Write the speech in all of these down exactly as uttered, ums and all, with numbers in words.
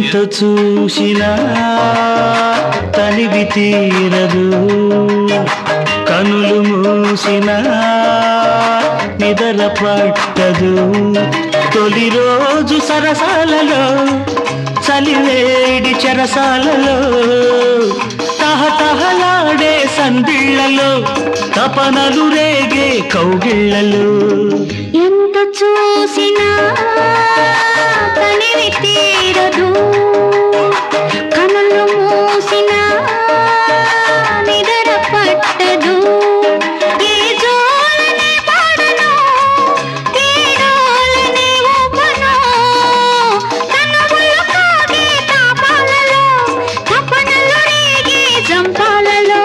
ఎంత చూసినా తనివి తీరదు, కనులు మూసినా నిద్ర పట్టదు. తొలి రోజు సరసాలలో చలివేడి చెరసాలలో తహతహలాడే సందిళ్లలో తపనలు రేగే కౌగిళ్లలో ఎంత చూసినా తనివి తీరదు, కనులు మూసినా నిద్ర పట్టదు. ఈ జోలని పాడను, ఈ డోలని ఊపను, కనువులు కాగే తాపాలలో తపనలు రేగే జంపాలలో.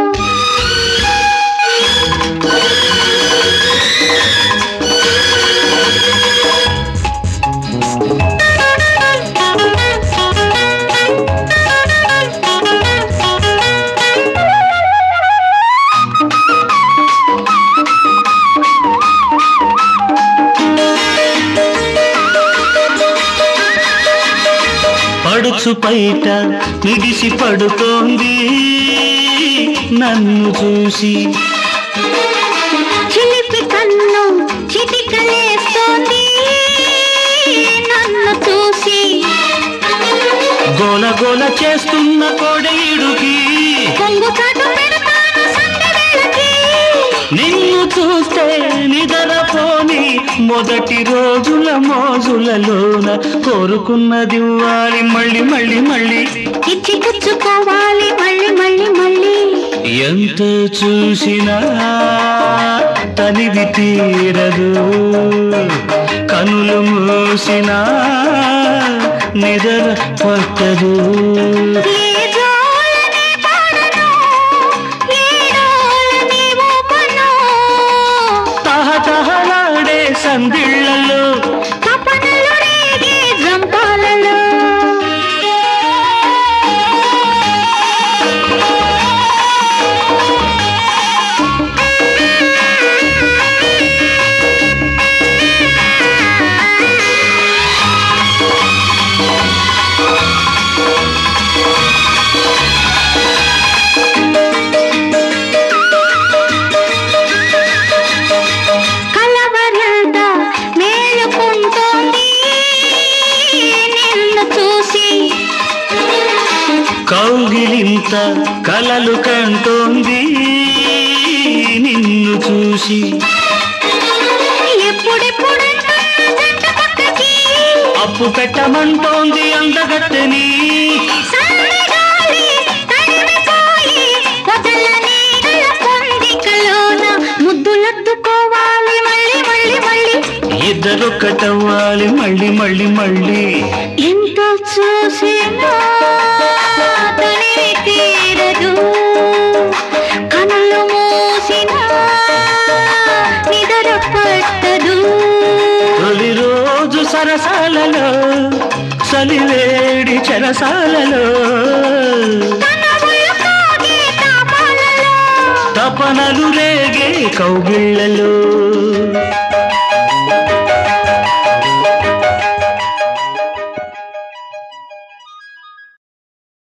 పడుచు పైట మిడిసి పడుతోంది నన్ను చూసి, చిలిపి కన్ను చిటికలేస్తోంది నన్ను చూసి. గోల గోల చేస్తున్న కోడేయుడికి కొంగు చాటు పెడతాను సంధ్యవేళకి. నిన్ను చూస్తే నిదరపోని మొదటి రోజుల మోజులలోన కోరుకున్నదివ్వాలి మళ్ళీ మళ్ళీ మళ్ళీ, ఇచ్చి పుచ్చుకోవాలి మళ్ళీ మళ్ళీ మళ్ళీ. ఎంత చూసినా తనివి తీరదు, కనులు మూసినా నిద్ర పట్టదు. ఈ జోలని పాడను, ఈ డోలని ఊపను, తహతహలాడే సందిళ్లలో తపనలు రేగే జంపాలలో. కలవరింత మేలుకుంటోంది నిన్ను చూసి, కౌగిలింత కలలు కంటోంది నిన్ను చూసి. ఎప్పుడెప్పుడంటున్న జంట పక్కకి అప్పు పెట్టమంటోంది అందగత్తెని, సన్నగాలి తడిమిపోయి పొదల నీడల పొందికలోన ముద్దులద్దుకోవాలి మళ్ళీ మళ్ళీ మళ్ళీ. ఇద్దరొక్కటవ్వాలి మళ్ళీ మళ్ళీ మళ్ళీ. ఎంత చూసినా తనివి తీరదు, కనులు మూసినా నిద్ర పట్టదు. తొలి రోజు సరసాలలో చలివేడి చెరసాలలో కనువులు కాగే తాపాలలో తపనలు రేగే కౌగిళ్లలో